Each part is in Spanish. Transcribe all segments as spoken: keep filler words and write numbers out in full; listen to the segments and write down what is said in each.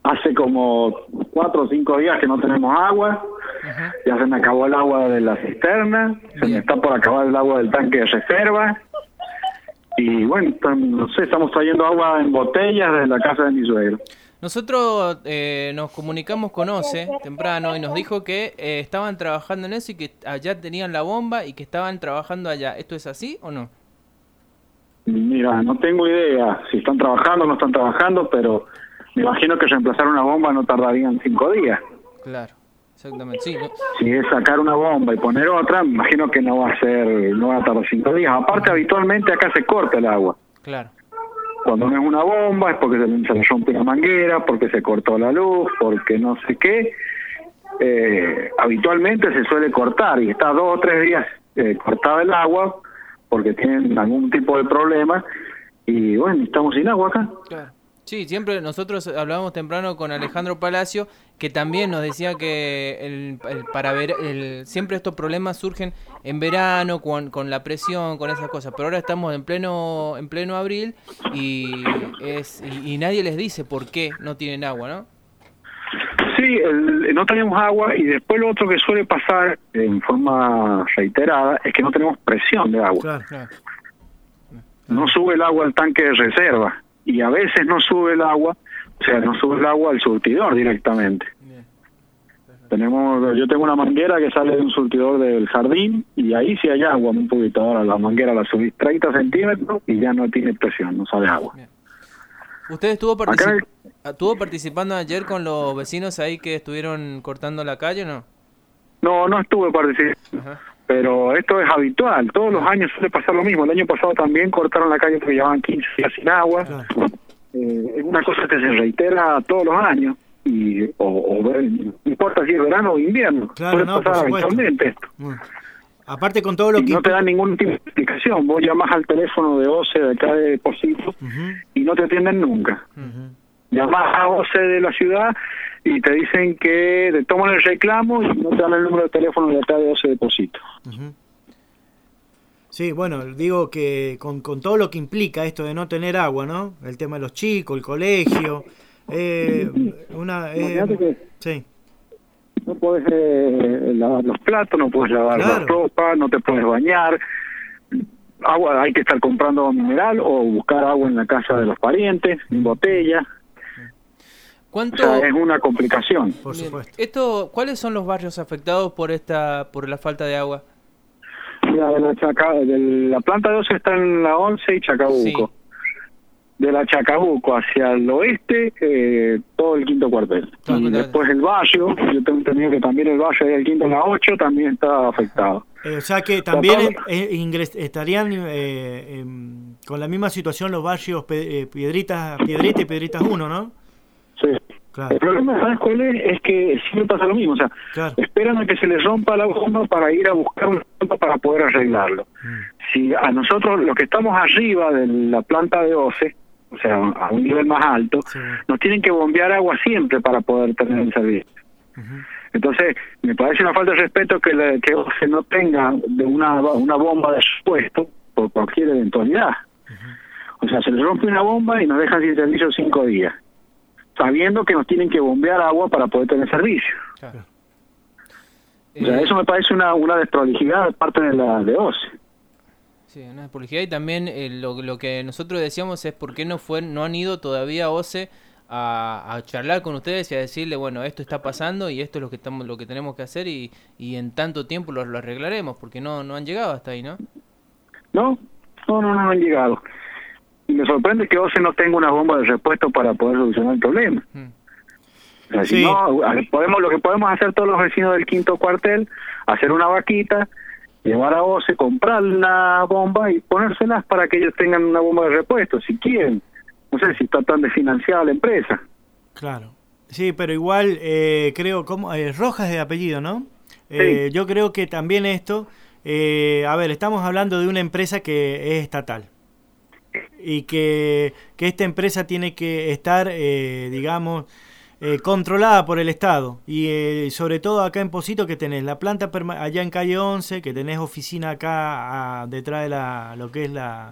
hace como cuatro o cinco días que no tenemos agua. Ajá. Ya se me acabó el agua de la cisterna, Bien. se me está por acabar el agua del tanque de reserva. Y bueno, no sé, estamos trayendo agua en botellas de la casa de mi suegro. Nosotros eh, nos comunicamos con OCE temprano y nos dijo que eh, estaban trabajando en eso y que allá tenían la bomba y que estaban trabajando allá. ¿Esto es así o no? Mira, no tengo idea si están trabajando o no están trabajando, pero me imagino que reemplazar una bomba no tardarían cinco días. Claro, exactamente, sí. ¿no? Si es sacar una bomba y poner otra, me imagino que no va a ser, no va a tardar cinco días. Aparte, habitualmente acá se corta el agua. Claro. Cuando no es una bomba es porque se le, se le rompe una manguera, porque se cortó la luz, porque no sé qué. Eh, habitualmente se suele cortar y está dos o tres días eh, cortada el agua porque tienen algún tipo de problema y bueno, estamos sin agua acá. Claro. Sí, siempre nosotros hablábamos temprano con Alejandro Palacio, que también nos decía que el, el para ver el, siempre estos problemas surgen en verano con, con la presión, con esas cosas, pero ahora estamos en pleno en pleno abril y es y, y nadie les dice por qué no tienen agua, ¿no? Sí, el, no tenemos agua y después lo otro que suele pasar en forma reiterada es que no tenemos presión de agua. Claro, claro. No sube el agua al tanque de reserva. Y a veces no sube el agua, o sea, no sube el agua al surtidor directamente. Bien. Tenemos, yo tengo una manguera que sale de un surtidor del jardín y ahí sí hay agua un poquito. Ahora la manguera la subís treinta centímetros y ya no tiene presión, no sale agua. Bien. ¿Usted estuvo, particip Acá... estuvo participando ayer con los vecinos ahí que estuvieron cortando la calle o no? No, no estuve participando. Ajá. Pero esto es habitual, todos los años suele pasar lo mismo. El año pasado también cortaron la calle porque llevaban quince días sin agua. Claro. Eh, es una cosa que se reitera todos los años. y o, o No importa si es verano o invierno. Claro, suele no, pasar habitualmente esto. Bueno. Aparte con todo lo y que... no te dan ningún tipo de explicación. Vos llamás al teléfono de OCE de acá de Pocitos uh-huh. y no te atienden nunca. Uh-huh. Llamás a OCE de la ciudad y te dicen que te toman el reclamo y no te dan el número de teléfono de acá de OCE de Pocitos. Uh-huh. Sí, bueno, digo que con, con todo lo que implica esto de no tener agua, ¿no? El tema de los chicos, el colegio, eh, una... Eh, que sí. No puedes eh, lavar los platos, no puedes lavar claro. la ropa, no te puedes bañar. Agua hay que estar comprando mineral o buscar agua en la casa de los parientes, en botella. ¿Cuánto? O sea, es una complicación. Por supuesto. Esto, ¿cuáles son los barrios afectados por esta, por la falta de agua? Mira, de la, Chaca, de la planta de OCE está en la once y Chacabuco. Sí. De la Chacabuco hacia el oeste, eh, todo el quinto cuartel. Claro, y después el barrio, yo tengo entendido que también el barrio del quinto en la ocho también está afectado. Eh, o sea que también o sea, eh, ingres, estarían eh, eh, con la misma situación los barrios pe, eh, Piedritas, Piedrita y Piedritas uno, ¿no? Sí. Claro. El problema, ¿sabes cuál es? Es que siempre pasa lo mismo, o sea, claro. esperan a que se les rompa la bomba para ir a buscar una bomba para poder arreglarlo. Mm. Si a nosotros, los que estamos arriba de la planta de OCE, o sea, a un nivel más alto, sí. nos tienen que bombear agua siempre para poder tener el servicio. Uh-huh. Entonces, me parece una falta de respeto que, le, que OCE no tenga de una, una bomba de supuesto por cualquier eventualidad. Uh-huh. O sea, se les rompe una bomba y nos dejan sin servicio cinco días, sabiendo que nos tienen que bombear agua para poder tener servicio. Claro. O sea, eso me parece una, una desprolijidad de parte de la de OCE. Sí, una desprolijidad y también eh, lo, lo que nosotros decíamos es por qué no fue, no han ido todavía a OCE a, a charlar con ustedes y a decirle, bueno, esto está pasando y esto es lo que estamos, lo que tenemos que hacer y, y en tanto tiempo lo, lo arreglaremos, porque no, no han llegado hasta ahí, ¿no? No, no, no, no han llegado. Y me sorprende que OCE no tenga una bomba de repuesto para poder solucionar el problema. Hmm. O sea, sí. Si no, podemos, lo que podemos hacer todos los vecinos del quinto cuartel, hacer una vaquita, llevar a OCE, comprar una bomba y ponérselas para que ellos tengan una bomba de repuesto, si quieren. No sé si está tan desfinanciada la empresa. Claro. Sí, pero igual eh, creo, como eh, Rojas de apellido, ¿no? Eh, sí. Yo creo que también esto, eh, a ver, estamos hablando de una empresa que es estatal. Y que, que esta empresa tiene que estar, eh, digamos, eh, controlada por el Estado. Y eh, sobre todo acá en Pocito, que tenés la planta perma- allá en calle once, que tenés oficina acá a, detrás de la, lo que es la,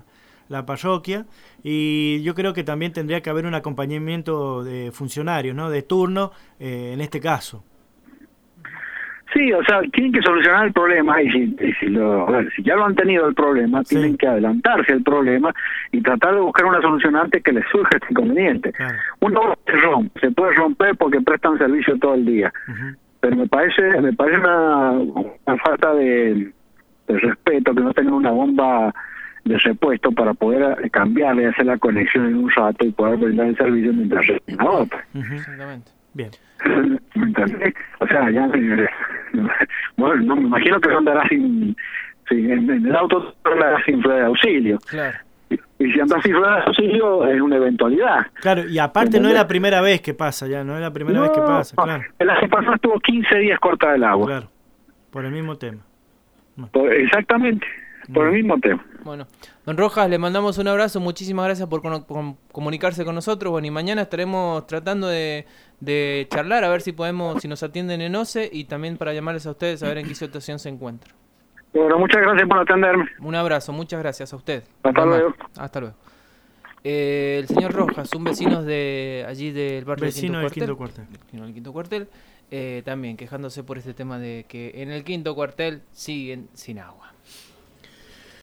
la parroquia, y yo creo que también tendría que haber un acompañamiento de funcionarios, ¿no? De turno, eh, en este caso. Sí, o sea, tienen que solucionar el problema y si, y si, lo, a ver, si ya lo han tenido el problema, sí. tienen que adelantarse al problema y tratar de buscar una solución antes que les surja este inconveniente. Claro. Uno se rompe, se puede romper porque prestan servicio todo el día, uh-huh. pero me parece me parece una, una falta de, de respeto que no tengan una bomba de repuesto para poder cambiarle y hacer la conexión en un rato y poder brindar el servicio mientras restan la otra. Uh-huh. Exactamente. Bien. O sea, ya bueno, no me imagino que andará sin, sin en, en el auto andará sin rueda de auxilio. Claro. Y, y si andas sin rueda de auxilio es una eventualidad. Claro, y aparte no es la primera vez que pasa ya, no es la primera no, vez que pasa, no. claro. El año pasado estuvo quince días corta el agua. Claro, por el mismo tema. No. Por, exactamente, por no. el mismo tema. Bueno, don Rojas, le mandamos un abrazo, muchísimas gracias por, con, por comunicarse con nosotros. Bueno, y mañana estaremos tratando de, de charlar, a ver si podemos, si nos atienden en O C E y también para llamarles a ustedes a ver en qué situación se encuentran. Bueno, muchas gracias por atenderme. Un abrazo, muchas gracias a usted. Hasta luego. Hasta luego. Eh, el señor Rojas, un vecino de allí del barrio vecino del Quinto del Cuartel, Quinto Cuartel, vecino del Quinto Cuartel, eh, también quejándose por este tema de que en el Quinto Cuartel siguen sin agua.